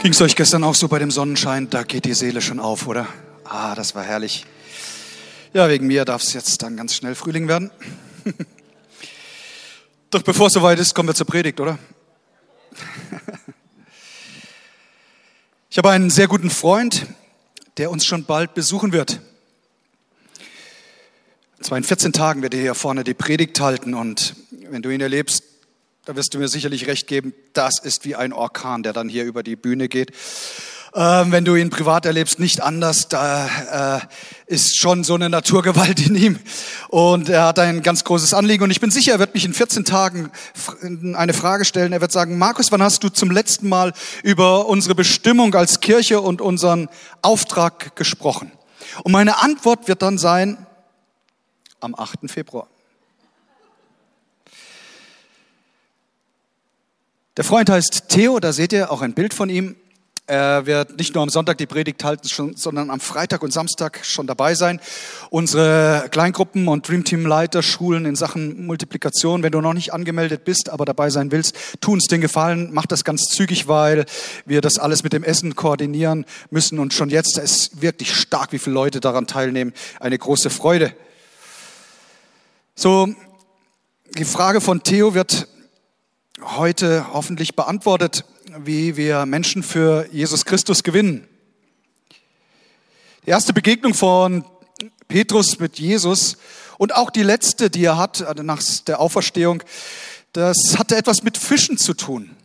Ging es euch gestern auch so bei dem Sonnenschein? Da geht die Seele schon auf, oder? Ah, das war herrlich. Ja, wegen mir darf es jetzt dann ganz schnell Frühling werden. Doch bevor es soweit ist, kommen wir zur Predigt, oder? Ich habe einen sehr guten Freund, der uns schon bald besuchen wird. Und zwar in 14 Tagen wird er hier vorne die Predigt halten. Und wenn du ihn erlebst, da wirst du mir sicherlich recht geben, das ist wie ein Orkan, der dann hier über die Bühne geht. Wenn du ihn privat erlebst, nicht anders. Da ist schon so eine Naturgewalt in ihm. Und er hat ein ganz großes Anliegen. Und ich bin sicher, er wird mich in 14 Tagen eine Frage stellen. Er wird sagen, Markus, wann hast du zum letzten Mal über unsere Bestimmung als Kirche und unseren Auftrag gesprochen? Und meine Antwort wird dann sein, am 8. Februar. Der Freund heißt Theo, da seht ihr auch ein Bild von ihm. Er wird nicht nur am Sonntag die Predigt halten, sondern am Freitag und Samstag schon dabei sein. Unsere Kleingruppen- und Dreamteam-Leiter schulen in Sachen Multiplikation. Wenn du noch nicht angemeldet bist, aber dabei sein willst, tu uns den Gefallen, mach das ganz zügig, weil wir das alles mit dem Essen koordinieren müssen. Und schon jetzt ist wirklich stark, wie viele Leute daran teilnehmen. Eine große Freude. So, die Frage von Theo wird heute hoffentlich beantwortet, wie wir Menschen für Jesus Christus gewinnen. Die erste Begegnung von Petrus mit Jesus und auch die letzte, die er hat nach der Auferstehung, das hatte etwas mit Fischen zu tun.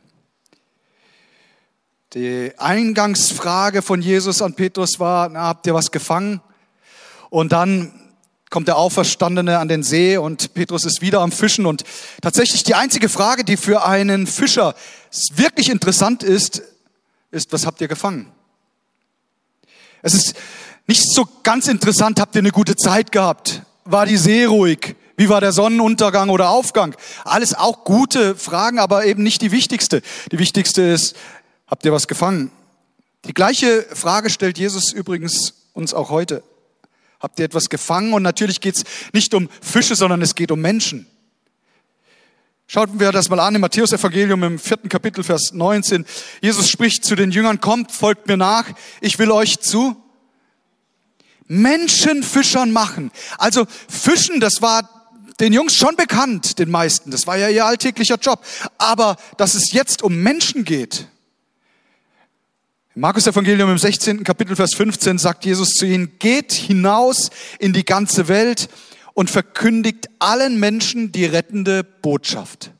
Die Eingangsfrage von Jesus an Petrus war, habt ihr was gefangen? Und dann kommt der Auferstandene an den See und Petrus ist wieder am Fischen. Und tatsächlich die einzige Frage, die für einen Fischer wirklich interessant ist, was habt ihr gefangen? Es ist nicht so ganz interessant, habt ihr eine gute Zeit gehabt? War die See ruhig? Wie war der Sonnenuntergang oder Aufgang? Alles auch gute Fragen, aber eben nicht die wichtigste. Die wichtigste ist, habt ihr was gefangen? Die gleiche Frage stellt Jesus übrigens uns auch heute. Habt ihr etwas gefangen? Und natürlich geht es nicht um Fische, sondern es geht um Menschen. Schauen wir das mal an im Matthäus-Evangelium im 4. Kapitel, Vers 19. Jesus spricht zu den Jüngern, kommt, folgt mir nach, ich will euch zu Menschenfischern machen. Also Fischen, das war den Jungs schon bekannt, den meisten. Das war ja ihr alltäglicher Job. Aber dass es jetzt um Menschen geht. Im Markus-Evangelium im 16. Kapitel, Vers 15 sagt Jesus zu ihnen, geht hinaus in die ganze Welt und verkündigt allen Menschen die rettende Botschaft.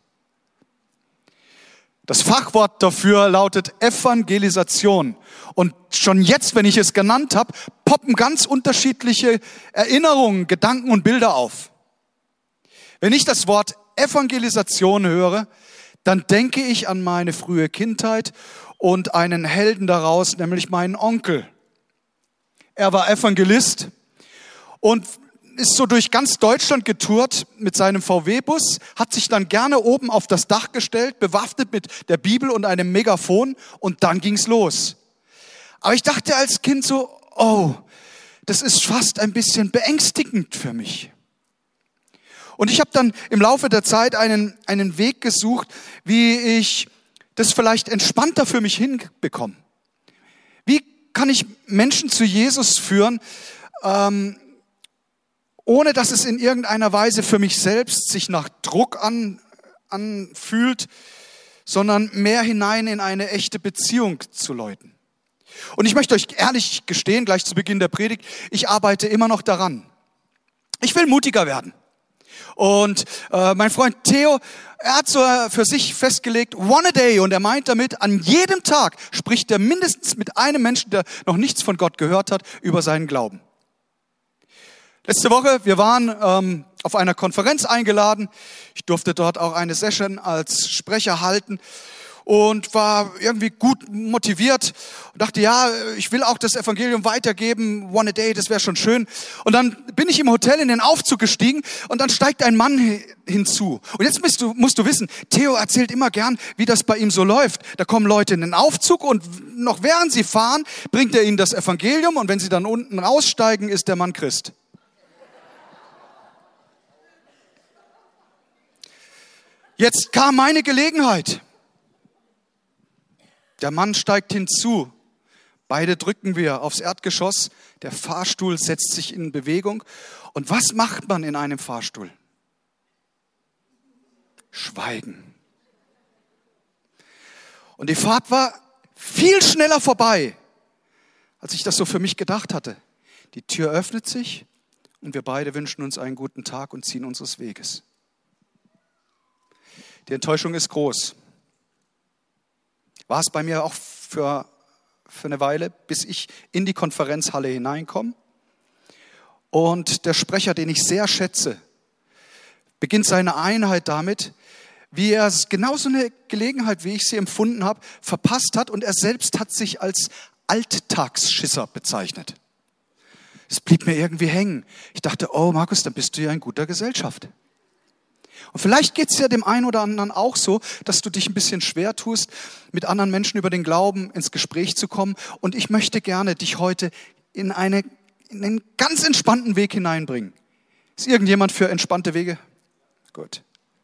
Das Fachwort dafür lautet Evangelisation. Und schon jetzt, wenn ich es genannt habe, poppen ganz unterschiedliche Erinnerungen, Gedanken und Bilder auf. Wenn ich das Wort Evangelisation höre, dann denke ich an meine frühe Kindheit und einen Helden daraus, nämlich meinen Onkel. Er war Evangelist und ist so durch ganz Deutschland getourt mit seinem VW-Bus, hat sich dann gerne oben auf das Dach gestellt, bewaffnet mit der Bibel und einem Megafon und dann ging's los. Aber ich dachte als Kind so, oh, das ist fast ein bisschen beängstigend für mich. Und ich habe dann im Laufe der Zeit einen Weg gesucht, wie ich das vielleicht entspannter für mich hinbekomme. Wie kann ich Menschen zu Jesus führen, ohne dass es in irgendeiner Weise für mich selbst sich nach Druck anfühlt, sondern mehr hinein in eine echte Beziehung zu Leuten. Und ich möchte euch ehrlich gestehen, gleich zu Beginn der Predigt, ich arbeite immer noch daran. Ich will mutiger werden. Und mein Freund Theo, er hat so für sich festgelegt, one a day. Und er meint damit, an jedem Tag spricht er mindestens mit einem Menschen, der noch nichts von Gott gehört hat, über seinen Glauben. Letzte Woche, wir waren auf einer Konferenz eingeladen. Ich durfte dort auch eine Session als Sprecher halten und war irgendwie gut motiviert und dachte, ja, ich will auch das Evangelium weitergeben, one a day, das wäre schon schön. Und dann bin ich im Hotel in den Aufzug gestiegen und dann steigt ein Mann hinzu. Und jetzt musst du wissen, Theo erzählt immer gern, wie das bei ihm so läuft. Da kommen Leute in den Aufzug und noch während sie fahren, bringt er ihnen das Evangelium und wenn sie dann unten aussteigen, ist der Mann Christ. Jetzt kam meine Gelegenheit. Der Mann steigt hinzu. Beide drücken wir aufs Erdgeschoss. Der Fahrstuhl setzt sich in Bewegung. Und was macht man in einem Fahrstuhl? Schweigen. Und die Fahrt war viel schneller vorbei, als ich das so für mich gedacht hatte. Die Tür öffnet sich und wir beide wünschen uns einen guten Tag und ziehen unseres Weges. Die Enttäuschung ist groß. War es bei mir auch für eine Weile, bis ich in die Konferenzhalle hineinkomme. Und der Sprecher, den ich sehr schätze, beginnt seine Einheit damit, wie er genauso eine Gelegenheit, wie ich sie empfunden habe, verpasst hat. Und er selbst hat sich als Alltagsschisser bezeichnet. Es blieb mir irgendwie hängen. Ich dachte, oh Markus, dann bist du ja in guter Gesellschaft. Und vielleicht geht es ja dem einen oder anderen auch so, dass du dich ein bisschen schwer tust, mit anderen Menschen über den Glauben ins Gespräch zu kommen. Und ich möchte gerne dich heute in einen ganz entspannten Weg hineinbringen. Ist irgendjemand für entspannte Wege? Gut.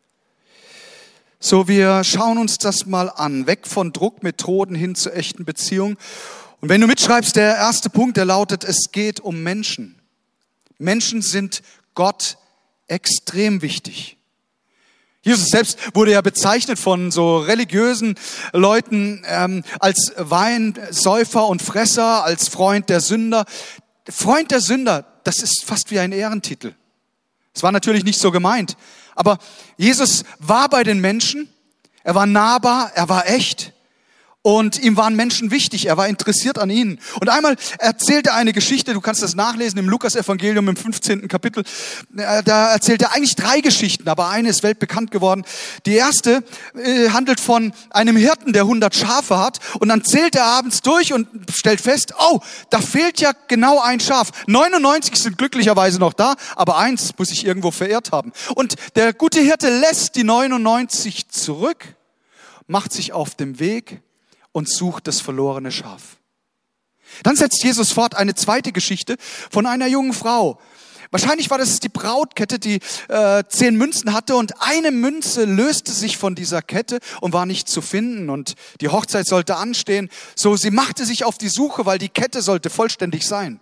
So, wir schauen uns das mal an. Weg von Druckmethoden hin zu echten Beziehungen. Und wenn du mitschreibst, der erste Punkt, der lautet, es geht um Menschen. Menschen sind Gott extrem wichtig. Jesus selbst wurde ja bezeichnet von so religiösen Leuten als Weinsäufer und Fresser, als Freund der Sünder. Freund der Sünder, das ist fast wie ein Ehrentitel. Es war natürlich nicht so gemeint. Aber Jesus war bei den Menschen, er war nahbar, er war echt und ihm waren Menschen wichtig, er war interessiert an ihnen. Und einmal erzählt er eine Geschichte, du kannst das nachlesen im Lukas-Evangelium im 15. Kapitel, da erzählt er eigentlich 3 Geschichten, aber eine ist weltbekannt geworden. Die erste handelt von einem Hirten, der 100 Schafe hat und dann zählt er abends durch und stellt fest, oh, da fehlt ja genau ein Schaf. 99 sind glücklicherweise noch da, aber eins muss ich irgendwo verirrt haben. Und der gute Hirte lässt die 99 zurück, macht sich auf den Weg und sucht das verlorene Schaf. Dann setzt Jesus fort eine zweite Geschichte von einer jungen Frau. Wahrscheinlich war das die Brautkette, die 10 Münzen hatte und eine Münze löste sich von dieser Kette und war nicht zu finden und die Hochzeit sollte anstehen. So, sie machte sich auf die Suche, weil die Kette sollte vollständig sein.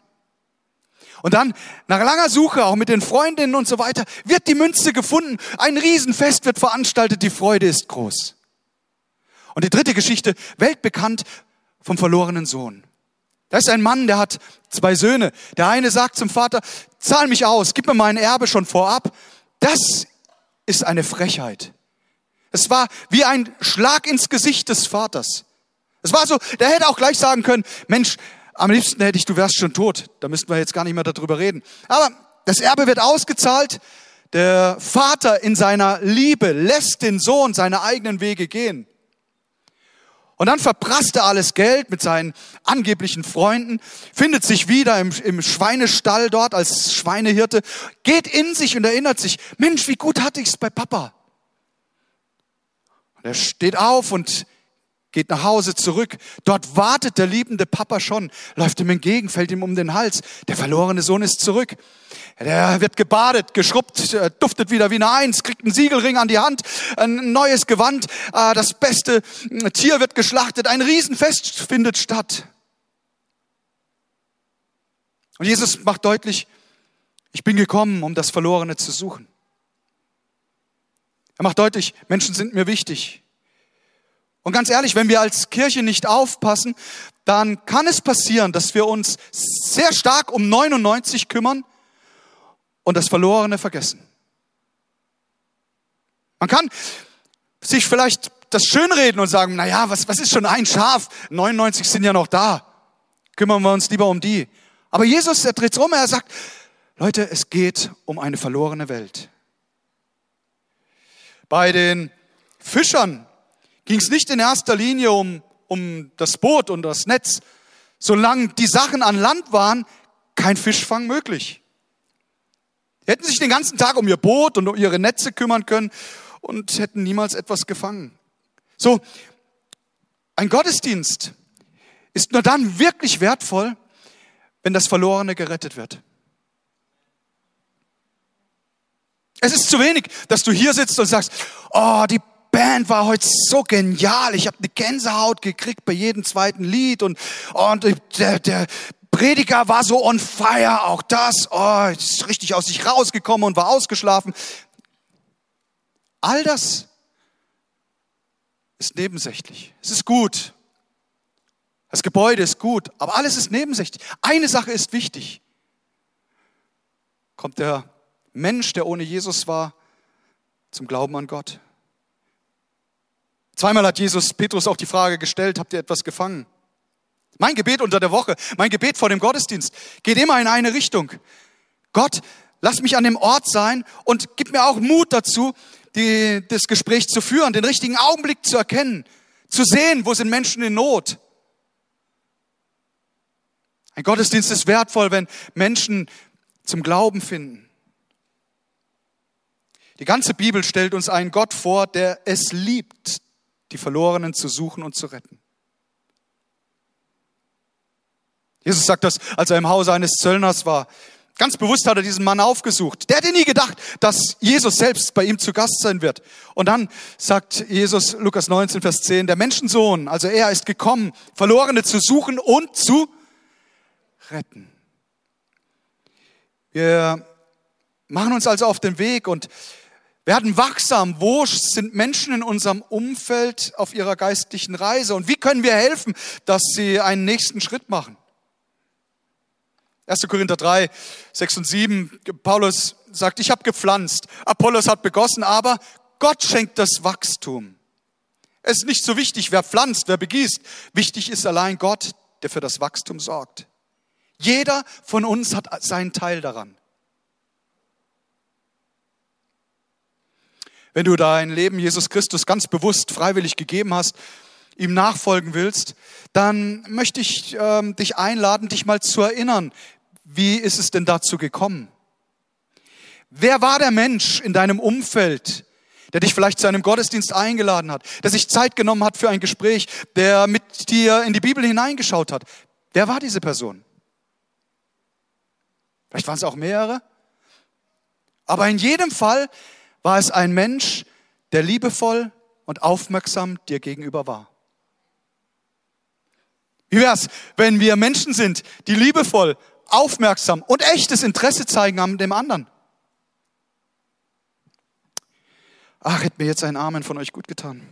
Und dann, nach langer Suche, auch mit den Freundinnen und so weiter, wird die Münze gefunden. Ein Riesenfest wird veranstaltet, die Freude ist groß. Und die dritte Geschichte, weltbekannt, vom verlorenen Sohn. Da ist ein Mann, der hat 2 Söhne. Der eine sagt zum Vater, zahl mich aus, gib mir mein Erbe schon vorab. Das ist eine Frechheit. Es war wie ein Schlag ins Gesicht des Vaters. Es war so, der hätte auch gleich sagen können, Mensch, am liebsten hätte ich, du wärst schon tot. Da müssten wir jetzt gar nicht mehr darüber reden. Aber das Erbe wird ausgezahlt. Der Vater in seiner Liebe lässt den Sohn seine eigenen Wege gehen. Und dann verprasst er alles Geld mit seinen angeblichen Freunden, findet sich wieder im Schweinestall dort als Schweinehirte, geht in sich und erinnert sich, Mensch, wie gut hatte ich's bei Papa. Und er steht auf und geht nach Hause zurück. Dort wartet der liebende Papa schon, läuft ihm entgegen, fällt ihm um den Hals. Der verlorene Sohn ist zurück. Der wird gebadet, geschrubbt, duftet wieder wie eine Eins, kriegt einen Siegelring an die Hand, ein neues Gewand, das beste Tier wird geschlachtet, ein Riesenfest findet statt. Und Jesus macht deutlich, ich bin gekommen, um das Verlorene zu suchen. Er macht deutlich, Menschen sind mir wichtig. Und ganz ehrlich, wenn wir als Kirche nicht aufpassen, dann kann es passieren, dass wir uns sehr stark um 99 kümmern und das Verlorene vergessen. Man kann sich vielleicht das schönreden und sagen, naja, was ist schon ein Schaf? 99 sind ja noch da. Kümmern wir uns lieber um die. Aber Jesus, er dreht es um, er sagt, Leute, es geht um eine verlorene Welt. Bei den Fischern ging es nicht in erster Linie um das Boot und das Netz. Solange die Sachen an Land waren, kein Fischfang möglich. Die hätten sich den ganzen Tag um ihr Boot und um ihre Netze kümmern können und hätten niemals etwas gefangen. So, ein Gottesdienst ist nur dann wirklich wertvoll, wenn das Verlorene gerettet wird. Es ist zu wenig, dass du hier sitzt und sagst, oh, die Band war heute so genial. Ich habe eine Gänsehaut gekriegt bei jedem zweiten Lied und der Prediger war so on fire, auch das. Ist richtig aus sich rausgekommen und war ausgeschlafen. All das ist nebensächlich. Es ist gut. Das Gebäude ist gut, aber alles ist nebensächlich. Eine Sache ist wichtig. Kommt der Mensch, der ohne Jesus war, zum Glauben an Gott? Zweimal hat Petrus auch die Frage gestellt, habt ihr etwas gefangen? Mein Gebet unter der Woche, mein Gebet vor dem Gottesdienst geht immer in eine Richtung. Gott, lass mich an dem Ort sein und gib mir auch Mut dazu, das Gespräch zu führen, den richtigen Augenblick zu erkennen, zu sehen, wo sind Menschen in Not. Ein Gottesdienst ist wertvoll, wenn Menschen zum Glauben finden. Die ganze Bibel stellt uns einen Gott vor, der es liebt, die Verlorenen zu suchen und zu retten. Jesus sagt das, als er im Hause eines Zöllners war. Ganz bewusst hat er diesen Mann aufgesucht. Der hätte nie gedacht, dass Jesus selbst bei ihm zu Gast sein wird. Und dann sagt Jesus, Lukas 19, Vers 10, der Menschensohn, also er ist gekommen, Verlorene zu suchen und zu retten. Wir machen uns also auf den Weg und werden wachsam. Wo sind Menschen in unserem Umfeld auf ihrer geistlichen Reise? Und wie können wir helfen, dass sie einen nächsten Schritt machen? 1. Korinther 3, 6 und 7, Paulus sagt, ich habe gepflanzt, Apollos hat begossen, aber Gott schenkt das Wachstum. Es ist nicht so wichtig, wer pflanzt, wer begießt. Wichtig ist allein Gott, der für das Wachstum sorgt. Jeder von uns hat seinen Teil daran. Wenn du dein Leben Jesus Christus ganz bewusst, freiwillig gegeben hast, ihm nachfolgen willst, dann möchte ich dich einladen, dich mal zu erinnern, wie ist es denn dazu gekommen? Wer war der Mensch in deinem Umfeld, der dich vielleicht zu einem Gottesdienst eingeladen hat, der sich Zeit genommen hat für ein Gespräch, der mit dir in die Bibel hineingeschaut hat? Wer war diese Person? Vielleicht waren es auch mehrere. Aber in jedem Fall war es ein Mensch, der liebevoll und aufmerksam dir gegenüber war. Wie wär's, wenn wir Menschen sind, die liebevoll, aufmerksam und echtes Interesse zeigen an dem anderen? Ach, hätte mir jetzt ein Amen von euch gut getan.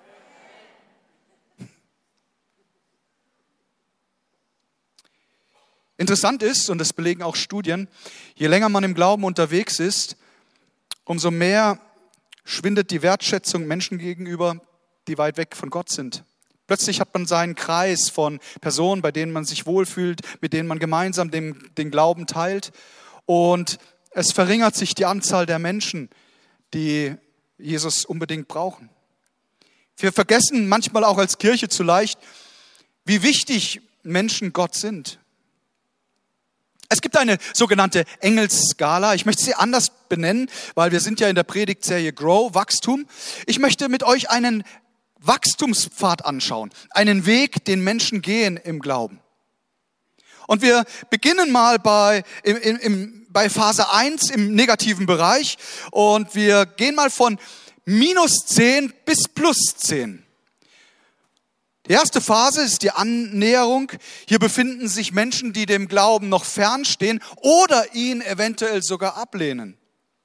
Interessant ist, und das belegen auch Studien, je länger man im Glauben unterwegs ist, umso mehr schwindet die Wertschätzung Menschen gegenüber, die weit weg von Gott sind. Plötzlich hat man seinen Kreis von Personen, bei denen man sich wohlfühlt, mit denen man gemeinsam den Glauben teilt. Und es verringert sich die Anzahl der Menschen, die Jesus unbedingt brauchen. Wir vergessen manchmal auch als Kirche zu leicht, wie wichtig Menschen Gott sind. Es gibt eine sogenannte Engelsskala. Ich möchte sie anders benennen, weil wir sind ja in der Predigtserie Grow, Wachstum. Ich möchte mit euch einen Wachstumspfad anschauen, einen Weg, den Menschen gehen im Glauben. Und wir beginnen mal bei Phase 1 im negativen Bereich und wir gehen mal von -10 bis +10. Die erste Phase ist die Annäherung. Hier befinden sich Menschen, die dem Glauben noch fernstehen oder ihn eventuell sogar ablehnen.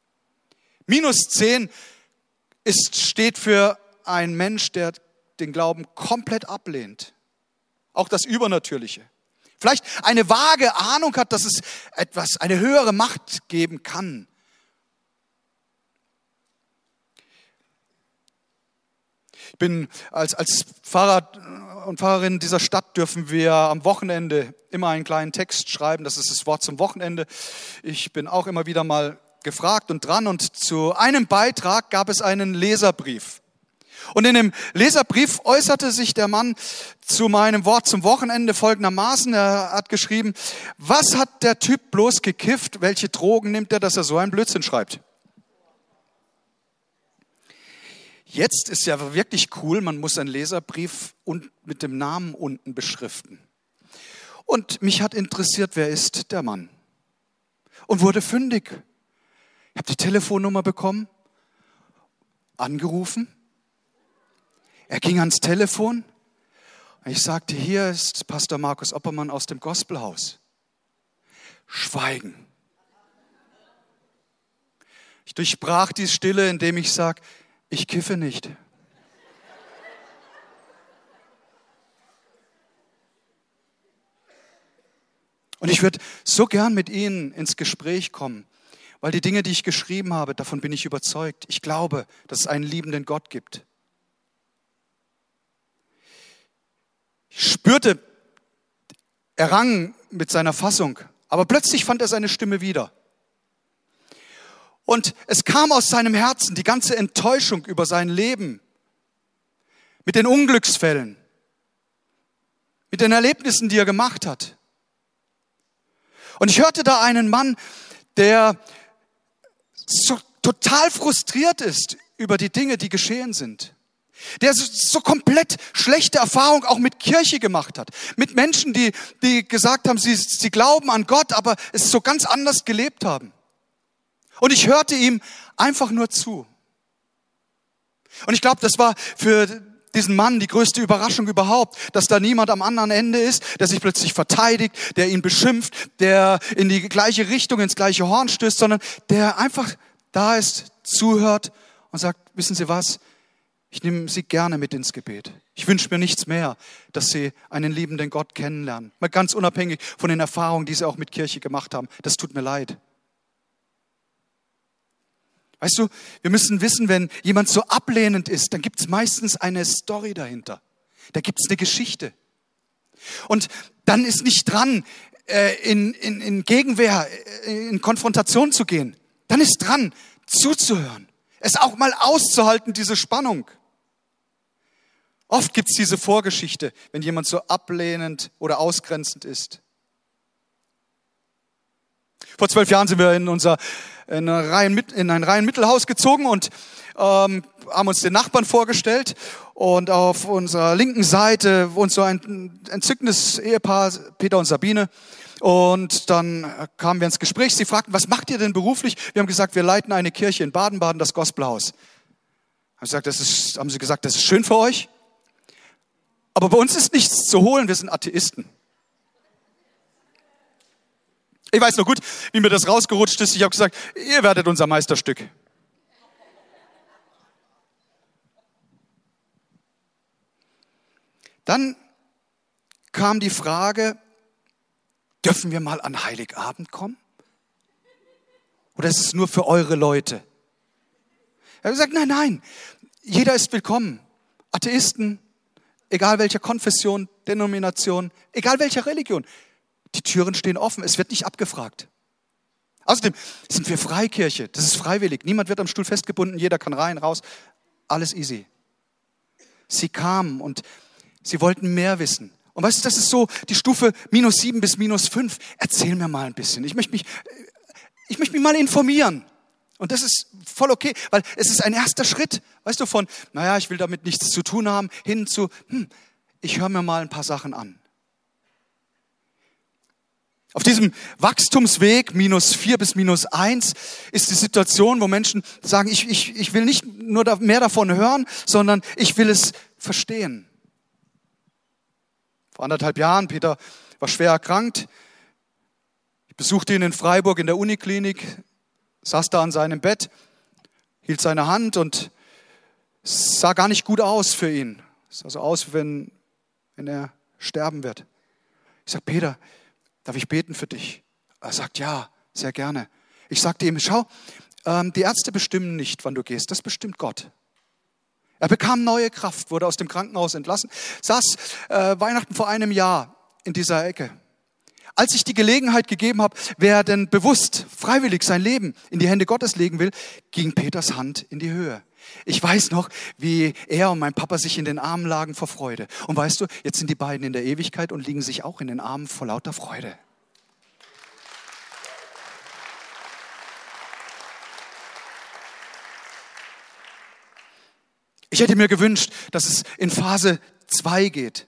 -10 steht für einen Mensch, der den Glauben komplett ablehnt. Auch das Übernatürliche. Vielleicht eine vage Ahnung hat, dass es eine höhere Macht geben kann. Ich bin als Pfarrer und Pfarrerin dieser Stadt dürfen wir am Wochenende immer einen kleinen Text schreiben. Das ist das Wort zum Wochenende. Ich bin auch immer wieder mal gefragt und dran. Und zu einem Beitrag gab es einen Leserbrief. Und in dem Leserbrief äußerte sich der Mann zu meinem Wort zum Wochenende folgendermaßen. Er hat geschrieben, was hat der Typ bloß gekifft? Welche Drogen nimmt er, dass er so einen Blödsinn schreibt? Jetzt ist ja wirklich cool, man muss einen Leserbrief mit dem Namen unten beschriften. Und mich hat interessiert, wer ist der Mann? Und wurde fündig. Ich habe die Telefonnummer bekommen, angerufen Er ging ans Telefon. Ich sagte, hier ist Pastor Markus Oppermann aus dem Gospelhaus. Schweigen. Ich durchbrach die Stille, indem ich sage, ich kiffe nicht. Und ich würde so gern mit Ihnen ins Gespräch kommen, weil die Dinge, die ich geschrieben habe, davon bin ich überzeugt. Ich glaube, dass es einen liebenden Gott gibt. Ich spürte, er rang mit seiner Fassung, aber plötzlich fand er seine Stimme wieder. Und es kam aus seinem Herzen die ganze Enttäuschung über sein Leben, mit den Unglücksfällen, mit den Erlebnissen, die er gemacht hat. Und ich hörte da einen Mann, der so total frustriert ist über die Dinge, die geschehen sind. Der so komplett schlechte Erfahrungen auch mit Kirche gemacht hat. Mit Menschen, die gesagt haben, sie glauben an Gott, aber es so ganz anders gelebt haben. Und ich hörte ihm einfach nur zu. Und ich glaube, das war für diesen Mann die größte Überraschung überhaupt, dass da niemand am anderen Ende ist, der sich plötzlich verteidigt, der ihn beschimpft, der in die gleiche Richtung, ins gleiche Horn stößt, sondern der einfach da ist, zuhört und sagt, wissen Sie was, ich nehme Sie gerne mit ins Gebet. Ich wünsche mir nichts mehr, dass Sie einen liebenden Gott kennenlernen. Mal ganz unabhängig von den Erfahrungen, die Sie auch mit Kirche gemacht haben. Das tut mir leid. Weißt du, wir müssen wissen, wenn jemand so ablehnend ist, dann gibt es meistens eine Story dahinter. Da gibt es eine Geschichte. Und dann ist nicht dran, in Gegenwehr, in Konfrontation zu gehen. Dann ist dran, zuzuhören. Es auch mal auszuhalten, diese Spannung. Oft gibt es diese Vorgeschichte, wenn jemand so ablehnend oder ausgrenzend ist. Vor 12 Jahren sind wir in ein Reihenmittelhaus gezogen und haben uns den Nachbarn vorgestellt. Und auf unserer linken Seite wohnt so ein entzückendes Ehepaar, Peter und Sabine. Und dann kamen wir ins Gespräch. Sie fragten, was macht ihr denn beruflich? Wir haben gesagt, wir leiten eine Kirche in Baden-Baden, das Gospelhaus. Haben sie gesagt, das ist schön für euch? Aber bei uns ist nichts zu holen, wir sind Atheisten. Ich weiß noch gut, wie mir das rausgerutscht ist. Ich habe gesagt, ihr werdet unser Meisterstück. Dann kam die Frage, dürfen wir mal an Heiligabend kommen? Oder ist es nur für eure Leute? Er hat gesagt, nein, jeder ist willkommen. Atheisten, egal welcher Konfession, Denomination, egal welcher Religion. Die Türen stehen offen, es wird nicht abgefragt. Außerdem sind wir Freikirche, das ist freiwillig. Niemand wird am Stuhl festgebunden, jeder kann rein, raus, alles easy. Sie kamen und sie wollten mehr wissen. Und weißt du, das ist so die Stufe -7 bis -5. Erzähl mir mal ein bisschen, ich möchte mich mal informieren. Und das ist voll okay, weil es ist ein erster Schritt, weißt du, von, ich will damit nichts zu tun haben, hin zu, ich höre mir mal ein paar Sachen an. Auf diesem Wachstumsweg, -4 bis -1, ist die Situation, wo Menschen sagen, ich will nicht nur mehr davon hören, sondern ich will es verstehen. Vor 1,5 Jahren, Peter war schwer erkrankt. Ich besuchte ihn in Freiburg in der Uniklinik, saß da an seinem Bett, hielt seine Hand und es sah gar nicht gut aus für ihn. Es sah so aus, wenn er sterben wird. Ich sage, Peter, darf ich beten für dich? Er sagt, ja, sehr gerne. Ich sagte ihm, schau, die Ärzte bestimmen nicht, wann du gehst, das bestimmt Gott. Er bekam neue Kraft, wurde aus dem Krankenhaus entlassen, saß Weihnachten vor einem Jahr in dieser Ecke. Als ich die Gelegenheit gegeben habe, wer denn bewusst, freiwillig sein Leben in die Hände Gottes legen will, ging Peters Hand in die Höhe. Ich weiß noch, wie er und mein Papa sich in den Armen lagen vor Freude. Und weißt du, jetzt sind die beiden in der Ewigkeit und liegen sich auch in den Armen vor lauter Freude. Ich hätte mir gewünscht, dass es in Phase 2 geht.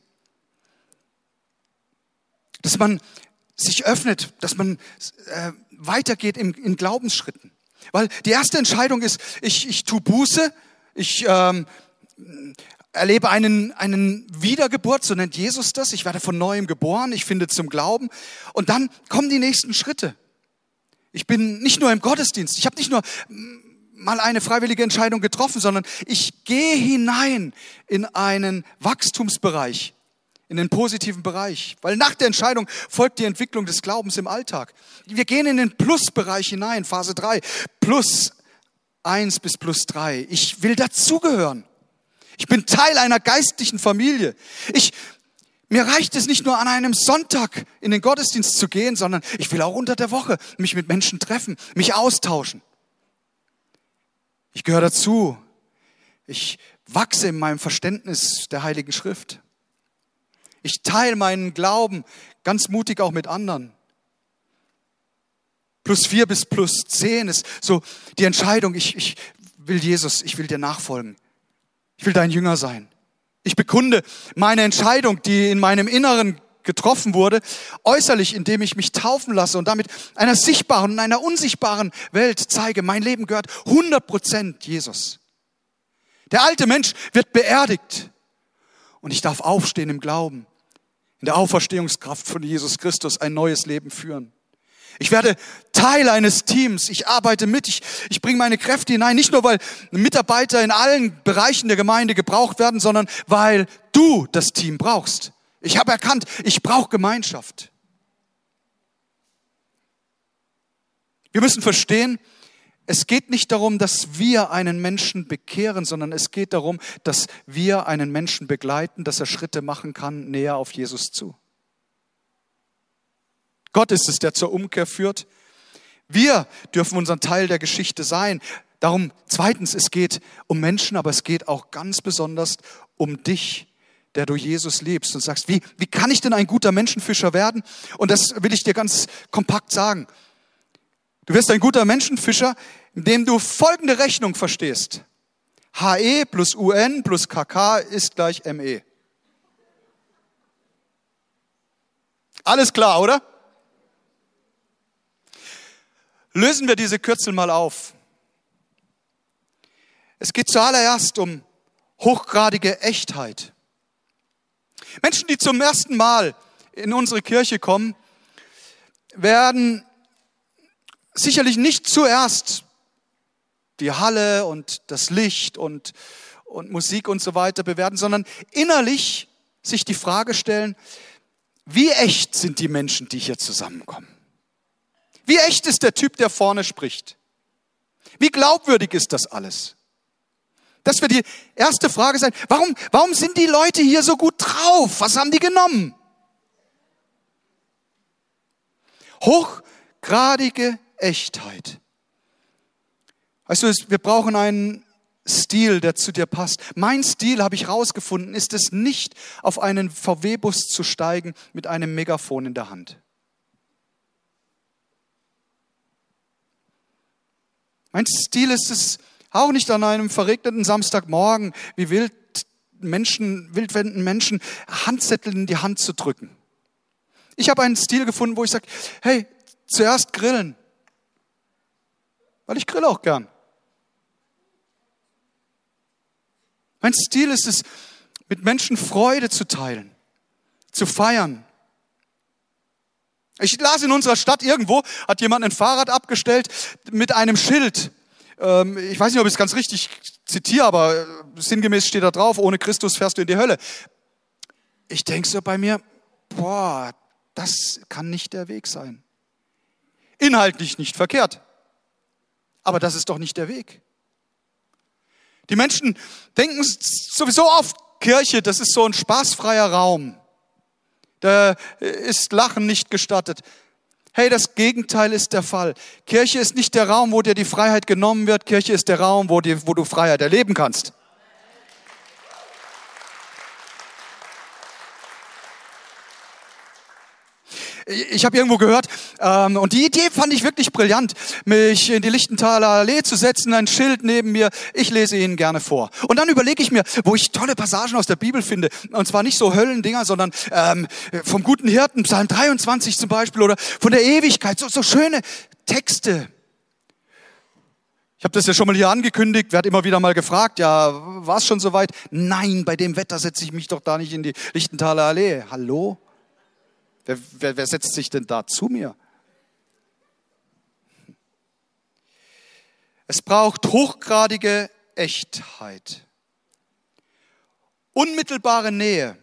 Dass man sich öffnet, dass man weitergeht in Glaubensschritten. Weil die erste Entscheidung ist, ich tue Buße, ich erlebe einen Wiedergeburt, so nennt Jesus das. Ich werde von Neuem geboren, ich finde zum Glauben. Und dann kommen die nächsten Schritte. Ich bin nicht nur im Gottesdienst, ich habe nicht nur mal eine freiwillige Entscheidung getroffen, sondern ich gehe hinein in einen Wachstumsbereich, in den positiven Bereich. Weil nach der Entscheidung folgt die Entwicklung des Glaubens im Alltag. Wir gehen in den Plusbereich hinein, Phase 3, +1 bis +3. Ich will dazugehören. Ich bin Teil einer geistlichen Familie. Mir reicht es nicht nur an einem Sonntag in den Gottesdienst zu gehen, sondern ich will auch unter der Woche mich mit Menschen treffen, mich austauschen. Ich gehöre dazu. Ich wachse in meinem Verständnis der Heiligen Schrift. Ich teile meinen Glauben ganz mutig auch mit anderen. +4 bis +10 ist so die Entscheidung, ich will Jesus, ich will dir nachfolgen. Ich will dein Jünger sein. Ich bekunde meine Entscheidung, die in meinem Inneren getroffen wurde, äußerlich, indem ich mich taufen lasse und damit einer sichtbaren und einer unsichtbaren Welt zeige, mein Leben gehört 100% Jesus. Der alte Mensch wird beerdigt und ich darf aufstehen im Glauben, in der Auferstehungskraft von Jesus Christus ein neues Leben führen. Ich werde Teil eines Teams, ich arbeite mit, ich bringe meine Kräfte hinein, nicht nur weil Mitarbeiter in allen Bereichen der Gemeinde gebraucht werden, sondern weil du das Team brauchst. Ich habe erkannt, ich brauche Gemeinschaft. Wir müssen verstehen, es geht nicht darum, dass wir einen Menschen bekehren, sondern es geht darum, dass wir einen Menschen begleiten, dass er Schritte machen kann, näher auf Jesus zu. Gott ist es, der zur Umkehr führt. Wir dürfen unseren Teil der Geschichte sein. Darum, zweitens, es geht um Menschen, aber es geht auch ganz besonders um dich, der du Jesus liebst und sagst, wie kann ich denn ein guter Menschenfischer werden? Und das will ich dir ganz kompakt sagen. Du wirst ein guter Menschenfischer, indem du folgende Rechnung verstehst. HE plus UN plus KK ist gleich ME. Alles klar, oder? Lösen wir diese Kürzel mal auf. Es geht zuallererst um hochgradige Echtheit. Menschen, die zum ersten Mal in unsere Kirche kommen, werden sicherlich nicht zuerst die Halle und das Licht und Musik und so weiter bewerten, sondern innerlich sich die Frage stellen, wie echt sind die Menschen, die hier zusammenkommen? Wie echt ist der Typ, der vorne spricht? Wie glaubwürdig ist das alles? Das wird die erste Frage sein. Warum sind die Leute hier so gut drauf? Was haben die genommen? Hochgradige Echtheit. Weißt du, wir brauchen einen Stil, der zu dir passt. Mein Stil, habe ich rausgefunden, ist es nicht, auf einen VW-Bus zu steigen mit einem Megafon in der Hand. Mein Stil ist es auch nicht an einem verregneten Samstagmorgen, wie wildwerdenden Menschen Handzettel in die Hand zu drücken. Ich habe einen Stil gefunden, wo ich sage, hey, zuerst grillen. Weil ich grille auch gern. Mein Stil ist es, mit Menschen Freude zu teilen, zu feiern. Ich las in unserer Stadt irgendwo, hat jemand ein Fahrrad abgestellt mit einem Schild. Ich weiß nicht, ob ich es ganz richtig zitiere, aber sinngemäß steht da drauf, ohne Christus fährst du in die Hölle. Ich denke so bei mir, das kann nicht der Weg sein. Inhaltlich nicht verkehrt, aber das ist doch nicht der Weg. Die Menschen denken sowieso oft, Kirche, das ist so ein spaßfreier Raum. Da ist Lachen nicht gestattet. Hey, das Gegenteil ist der Fall. Kirche ist nicht der Raum, wo dir die Freiheit genommen wird. Kirche ist der Raum, wo du Freiheit erleben kannst. Ich habe irgendwo gehört, und die Idee fand ich wirklich brillant, mich in die Lichtenthaler Allee zu setzen, ein Schild neben mir, ich lese Ihnen gerne vor. Und dann überlege ich mir, wo ich tolle Passagen aus der Bibel finde, und zwar nicht so Höllendinger, sondern vom guten Hirten, Psalm 23 zum Beispiel, oder von der Ewigkeit, so schöne Texte. Ich habe das ja schon mal hier angekündigt, werde immer wieder mal gefragt, ja, war es schon soweit? Nein, bei dem Wetter setze ich mich doch da nicht in die Lichtenthaler Allee. Hallo? Wer setzt sich denn da zu mir? Es braucht hochgradige Echtheit, unmittelbare Nähe.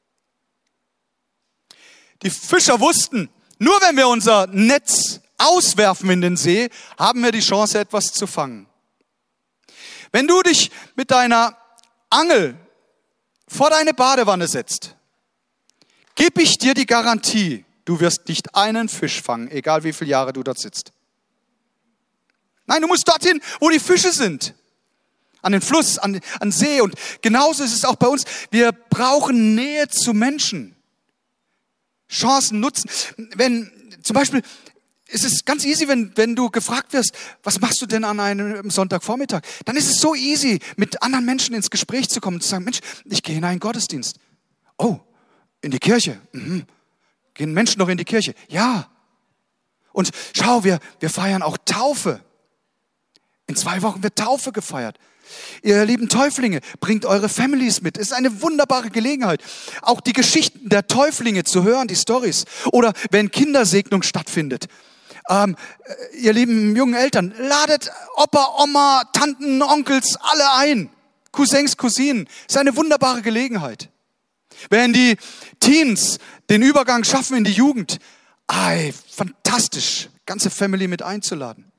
Die Fischer wussten, nur wenn wir unser Netz auswerfen in den See, haben wir die Chance, etwas zu fangen. Wenn du dich mit deiner Angel vor deine Badewanne setzt, gebe ich dir die Garantie, du wirst nicht einen Fisch fangen, egal wie viele Jahre du dort sitzt. Nein, du musst dorthin, wo die Fische sind. An den Fluss, an See. Und genauso ist es auch bei uns. Wir brauchen Nähe zu Menschen. Chancen nutzen. Zum Beispiel, es ist ganz easy, wenn du gefragt wirst, was machst du denn an einem Sonntagvormittag? Dann ist es so easy, mit anderen Menschen ins Gespräch zu kommen und zu sagen, Mensch, ich gehe in einen Gottesdienst. Oh, in die Kirche. Gehen Menschen noch in die Kirche? Ja. Und schau, wir feiern auch Taufe. In 2 Wochen wird Taufe gefeiert. Ihr lieben Täuflinge, bringt eure Families mit. Es ist eine wunderbare Gelegenheit, auch die Geschichten der Täuflinge zu hören, die Storys. Oder wenn Kindersegnung stattfindet. Ihr lieben jungen Eltern, ladet Opa, Oma, Tanten, Onkels, alle ein. Cousins, Cousinen. Es ist eine wunderbare Gelegenheit. Wenn die Teens den Übergang schaffen in die Jugend, fantastisch, ganze Family mit einzuladen.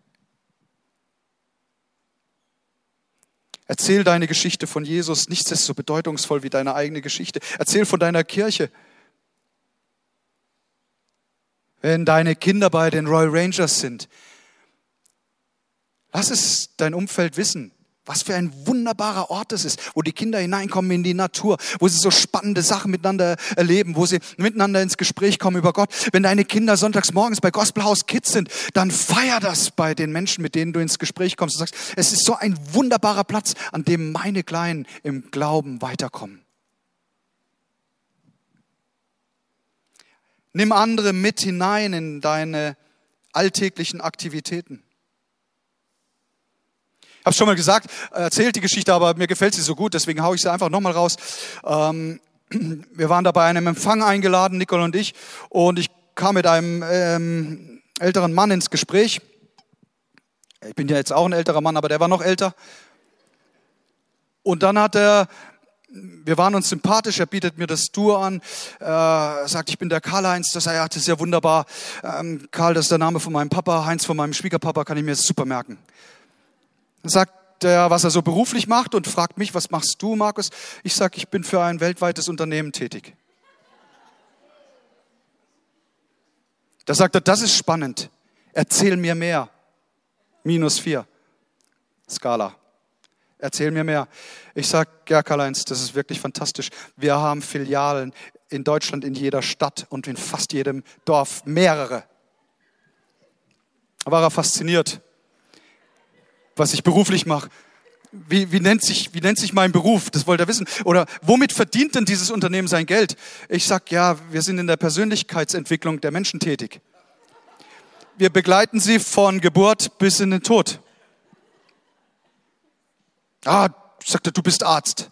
Erzähl deine Geschichte von Jesus. Nichts ist so bedeutungsvoll wie deine eigene Geschichte. Erzähl von deiner Kirche. Wenn deine Kinder bei den Royal Rangers sind, lass es dein Umfeld wissen, was für ein wunderbarer Ort es ist, wo die Kinder hineinkommen in die Natur, wo sie so spannende Sachen miteinander erleben, wo sie miteinander ins Gespräch kommen über Gott. Wenn deine Kinder sonntags morgens bei Gospel House Kids sind, dann feier das bei den Menschen, mit denen du ins Gespräch kommst. Du sagst, es ist so ein wunderbarer Platz, an dem meine Kleinen im Glauben weiterkommen. Nimm andere mit hinein in deine alltäglichen Aktivitäten. Ich habe schon mal gesagt, erzählt die Geschichte, aber mir gefällt sie so gut, deswegen haue ich sie einfach nochmal raus. Wir waren da bei einem Empfang eingeladen, Nicole und ich ich kam mit einem älteren Mann ins Gespräch. Ich bin ja jetzt auch ein älterer Mann, aber der war noch älter. Und dann wir waren uns sympathisch, er bietet mir das Du an, sagt, ich bin der Karl-Heinz, das ist ja wunderbar. Karl, das ist der Name von meinem Papa, Heinz von meinem Schwiegerpapa, kann ich mir super merken. Dann sagt er, was er so beruflich macht und fragt mich, was machst du, Markus? Ich sage, ich bin für ein weltweites Unternehmen tätig. Da sagt er, das ist spannend. Erzähl mir mehr. -4. Skala. Erzähl mir mehr. Ich sage, ja Karl-Heinz, das ist wirklich fantastisch. Wir haben Filialen in Deutschland, in jeder Stadt und in fast jedem Dorf, mehrere. Da war er fasziniert, was ich beruflich mache. Wie nennt sich mein Beruf? Das wollte er wissen. Oder womit verdient denn dieses Unternehmen sein Geld? Ich sag, ja, wir sind in der Persönlichkeitsentwicklung der Menschen tätig. Wir begleiten sie von Geburt bis in den Tod. Sagt er, du bist Arzt.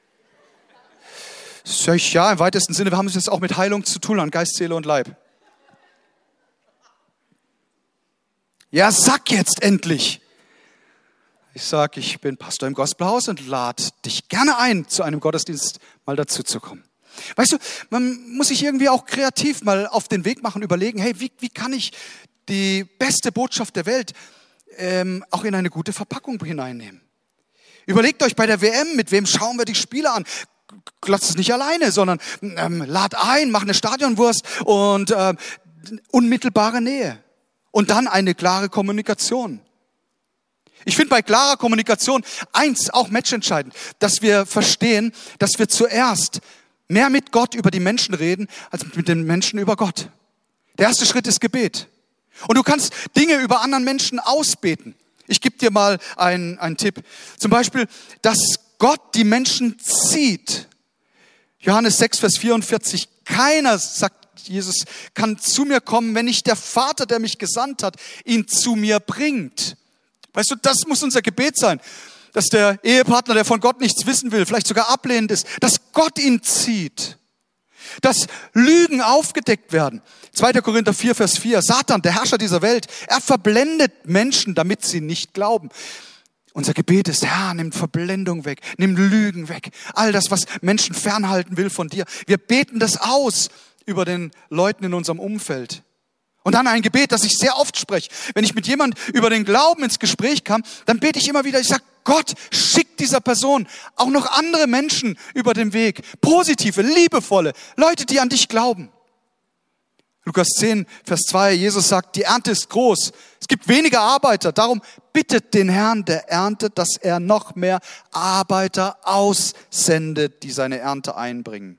Sag ich, ja, im weitesten Sinne, wir haben es jetzt auch mit Heilung zu tun, an Geist, Seele und Leib. Ja, sag jetzt endlich. Ich sage, ich bin Pastor im Gospelhaus und lade dich gerne ein, zu einem Gottesdienst mal dazu zu kommen. Weißt du, man muss sich irgendwie auch kreativ mal auf den Weg machen, überlegen, hey, wie kann ich die beste Botschaft der Welt auch in eine gute Verpackung hineinnehmen? Überlegt euch bei der WM, mit wem schauen wir die Spiele an? Lasst es nicht alleine, sondern lad ein, mach eine Stadionwurst und unmittelbare Nähe. Und dann eine klare Kommunikation. Ich finde bei klarer Kommunikation eins auch matchentscheidend, dass wir verstehen, dass wir zuerst mehr mit Gott über die Menschen reden, als mit den Menschen über Gott. Der erste Schritt ist Gebet. Und du kannst Dinge über anderen Menschen ausbeten. Ich gebe dir mal einen Tipp. Zum Beispiel, dass Gott die Menschen zieht. Johannes 6, Vers 44. Keiner, sagt Jesus, kann zu mir kommen, wenn nicht der Vater, der mich gesandt hat, ihn zu mir bringt. Weißt du, das muss unser Gebet sein, dass der Ehepartner, der von Gott nichts wissen will, vielleicht sogar ablehnend ist, dass Gott ihn zieht, dass Lügen aufgedeckt werden. 2. Korinther 4, Vers 4, Satan, der Herrscher dieser Welt, er verblendet Menschen, damit sie nicht glauben. Unser Gebet ist, Herr, nimm Verblendung weg, nimm Lügen weg, all das, was Menschen fernhalten will von dir. Wir beten das aus über den Leuten in unserem Umfeld. Und dann ein Gebet, das ich sehr oft spreche. Wenn ich mit jemandem über den Glauben ins Gespräch kam, dann bete ich immer wieder, ich sage, Gott, schick dieser Person auch noch andere Menschen über den Weg. Positive, liebevolle Leute, die an dich glauben. Lukas 10, Vers 2, Jesus sagt, die Ernte ist groß. Es gibt weniger Arbeiter. Darum bittet den Herrn der Ernte, dass er noch mehr Arbeiter aussendet, die seine Ernte einbringen.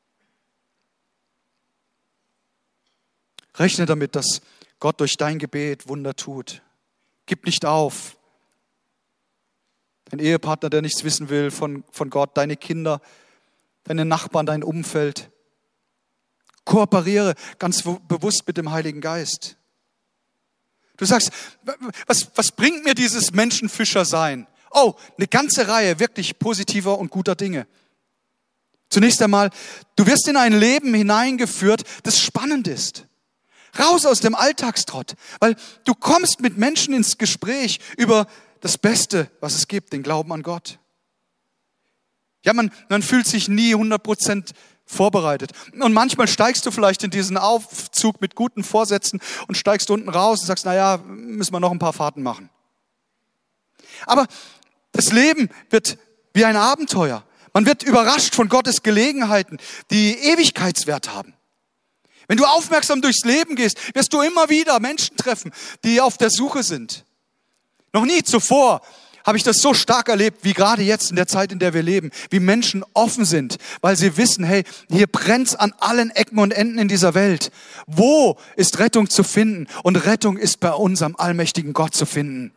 Rechne damit, dass Gott durch dein Gebet Wunder tut. Gib nicht auf. Dein Ehepartner, der nichts wissen will von Gott, deine Kinder, deine Nachbarn, dein Umfeld. Kooperiere ganz bewusst mit dem Heiligen Geist. Du sagst, was bringt mir dieses Menschenfischer-Sein? Oh, eine ganze Reihe wirklich positiver und guter Dinge. Zunächst einmal, du wirst in ein Leben hineingeführt, das spannend ist. Raus aus dem Alltagstrott, weil du kommst mit Menschen ins Gespräch über das Beste, was es gibt, den Glauben an Gott. Ja, man fühlt sich nie 100% vorbereitet. Und manchmal steigst du vielleicht in diesen Aufzug mit guten Vorsätzen und steigst unten raus und sagst, naja, müssen wir noch ein paar Fahrten machen. Aber das Leben wird wie ein Abenteuer. Man wird überrascht von Gottes Gelegenheiten, die Ewigkeitswert haben. Wenn du aufmerksam durchs Leben gehst, wirst du immer wieder Menschen treffen, die auf der Suche sind. Noch nie zuvor habe ich das so stark erlebt, wie gerade jetzt in der Zeit, in der wir leben, wie Menschen offen sind, weil sie wissen, hey, hier brennt's an allen Ecken und Enden in dieser Welt. Wo ist Rettung zu finden? Und Rettung ist bei unserem allmächtigen Gott zu finden.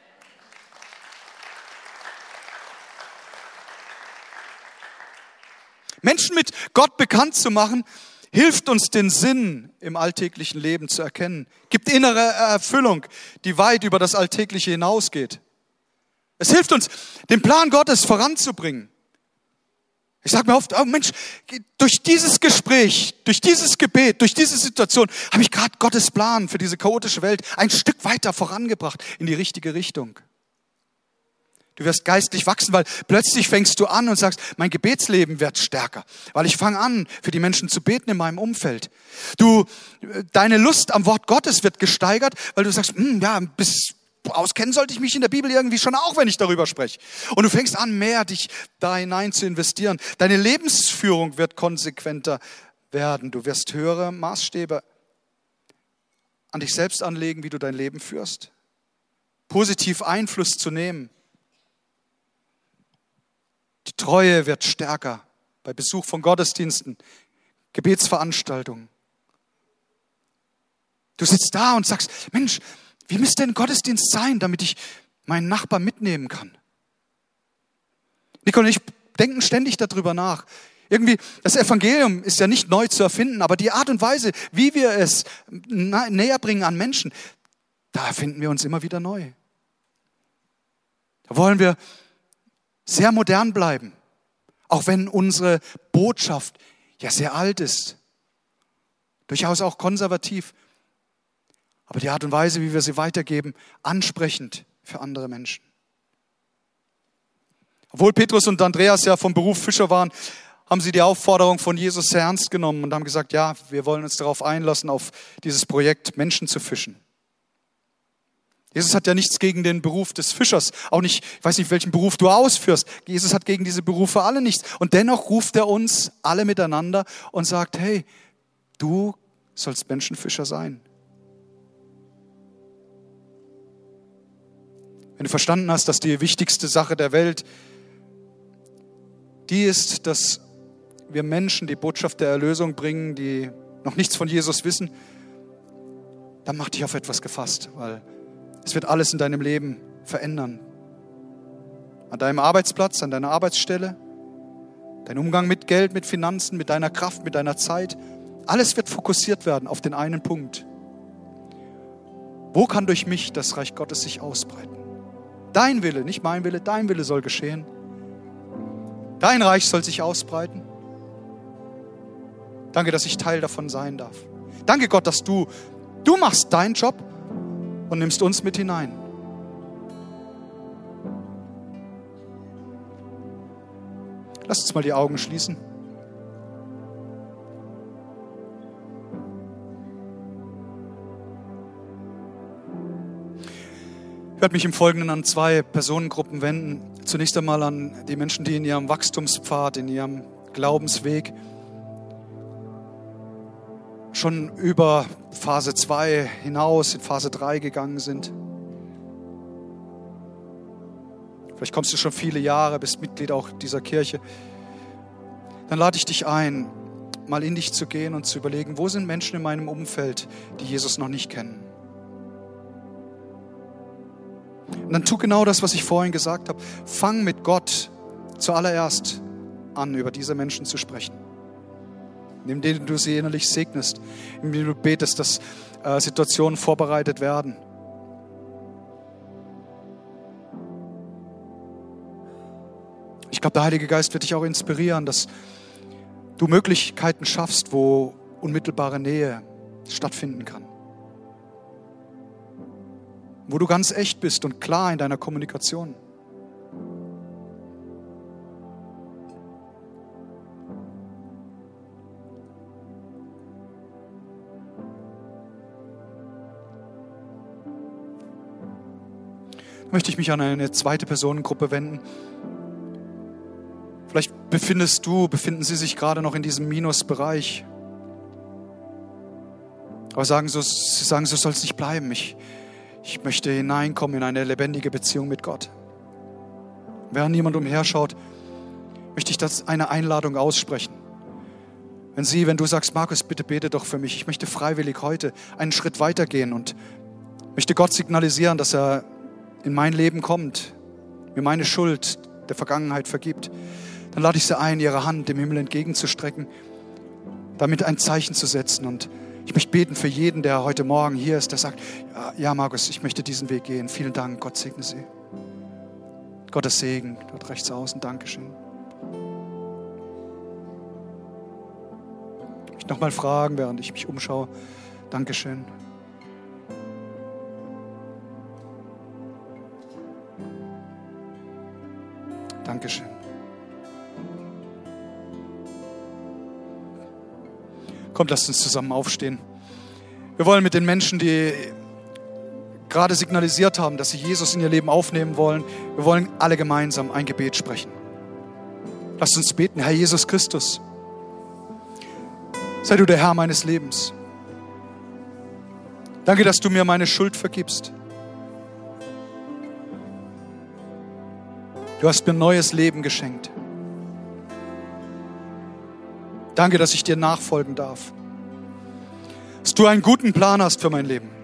Menschen mit Gott bekannt zu machen, hilft uns, den Sinn im alltäglichen Leben zu erkennen. Gibt innere Erfüllung, die weit über das Alltägliche hinausgeht. Es hilft uns, den Plan Gottes voranzubringen. Ich sage mir oft, oh Mensch, durch dieses Gespräch, durch dieses Gebet, durch diese Situation habe ich gerade Gottes Plan für diese chaotische Welt ein Stück weiter vorangebracht in die richtige Richtung. Du wirst geistlich wachsen, weil plötzlich fängst du an und sagst, mein Gebetsleben wird stärker, weil ich fange an, für die Menschen zu beten in meinem Umfeld. Deine Lust am Wort Gottes wird gesteigert, weil du sagst, auskennen sollte ich mich in der Bibel irgendwie schon auch, wenn ich darüber spreche. Und du fängst an, mehr dich da hinein zu investieren. Deine Lebensführung wird konsequenter werden. Du wirst höhere Maßstäbe an dich selbst anlegen, wie du dein Leben führst. Positiv Einfluss zu nehmen. Die Treue wird stärker bei Besuch von Gottesdiensten, Gebetsveranstaltungen. Du sitzt da und sagst, Mensch, wie müsste ein Gottesdienst sein, damit ich meinen Nachbarn mitnehmen kann? Nicole und ich denken ständig darüber nach. Irgendwie, das Evangelium ist ja nicht neu zu erfinden, aber die Art und Weise, wie wir es näher bringen an Menschen, da erfinden wir uns immer wieder neu. Da wollen wir sehr modern bleiben, auch wenn unsere Botschaft ja sehr alt ist, durchaus auch konservativ. Aber die Art und Weise, wie wir sie weitergeben, ansprechend für andere Menschen. Obwohl Petrus und Andreas ja vom Beruf Fischer waren, haben sie die Aufforderung von Jesus sehr ernst genommen und haben gesagt, ja, wir wollen uns darauf einlassen, auf dieses Projekt Menschen zu fischen. Jesus hat ja nichts gegen den Beruf des Fischers, auch nicht, ich weiß nicht, welchen Beruf du ausführst. Jesus hat gegen diese Berufe alle nichts. Und dennoch ruft er uns alle miteinander und sagt, hey, du sollst Menschenfischer sein. Wenn du verstanden hast, dass die wichtigste Sache der Welt die ist, dass wir Menschen die Botschaft der Erlösung bringen, die noch nichts von Jesus wissen, dann mach dich auf etwas gefasst, weil es wird alles in deinem Leben verändern. An deinem Arbeitsplatz, an deiner Arbeitsstelle, dein Umgang mit Geld, mit Finanzen, mit deiner Kraft, mit deiner Zeit. Alles wird fokussiert werden auf den einen Punkt. Wo kann durch mich das Reich Gottes sich ausbreiten? Dein Wille, nicht mein Wille, dein Wille soll geschehen. Dein Reich soll sich ausbreiten. Danke, dass ich Teil davon sein darf. Danke Gott, dass du machst deinen Job und nimmst uns mit hinein. Lass uns mal die Augen schließen. Ich werde mich im Folgenden an 2 Personengruppen wenden. Zunächst einmal an die Menschen, die in ihrem Wachstumspfad, in ihrem Glaubensweg schon über Phase 2 hinaus in Phase 3 gegangen sind. Vielleicht kommst du schon viele Jahre, bist Mitglied auch dieser Kirche. Dann lade ich dich ein, mal in dich zu gehen und zu überlegen, wo sind Menschen in meinem Umfeld, die Jesus noch nicht kennen. Und dann tu genau das, was ich vorhin gesagt habe. Fang mit Gott zuallererst an, über diese Menschen zu sprechen. Indem du sie innerlich segnest, indem du betest, dass Situationen vorbereitet werden. Ich glaube, der Heilige Geist wird dich auch inspirieren, dass du Möglichkeiten schaffst, wo unmittelbare Nähe stattfinden kann. Wo du ganz echt bist und klar in deiner Kommunikation. Da möchte ich mich an eine 2. Personengruppe wenden. Vielleicht befinden sie sich gerade noch in diesem Minusbereich. Aber sie sagen, so soll es nicht bleiben. Ich möchte hineinkommen in eine lebendige Beziehung mit Gott. Während niemand umherschaut, möchte ich das eine Einladung aussprechen. Wenn du sagst, Markus, bitte bete doch für mich. Ich möchte freiwillig heute einen Schritt weitergehen und möchte Gott signalisieren, dass er in mein Leben kommt, mir meine Schuld der Vergangenheit vergibt. Dann lade ich sie ein, ihre Hand dem Himmel entgegenzustrecken, damit ein Zeichen zu setzen. Und ich möchte beten für jeden, der heute Morgen hier ist, der sagt, ja Markus, ich möchte diesen Weg gehen. Vielen Dank, Gott segne Sie. Gottes Segen, dort rechts außen, Dankeschön. Ich möchte nochmal fragen, während ich mich umschaue. Dankeschön. Dankeschön. Kommt, lasst uns zusammen aufstehen. Wir wollen mit den Menschen, die gerade signalisiert haben, dass sie Jesus in ihr Leben aufnehmen wollen, wir wollen alle gemeinsam ein Gebet sprechen. Lasst uns beten. Herr Jesus Christus, sei du der Herr meines Lebens. Danke, dass du mir meine Schuld vergibst. Du hast mir ein neues Leben geschenkt. Danke, dass ich dir nachfolgen darf. Dass du einen guten Plan hast für mein Leben.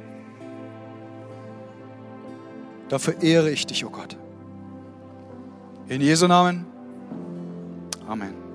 Dafür ehre ich dich, oh Gott. In Jesu Namen. Amen.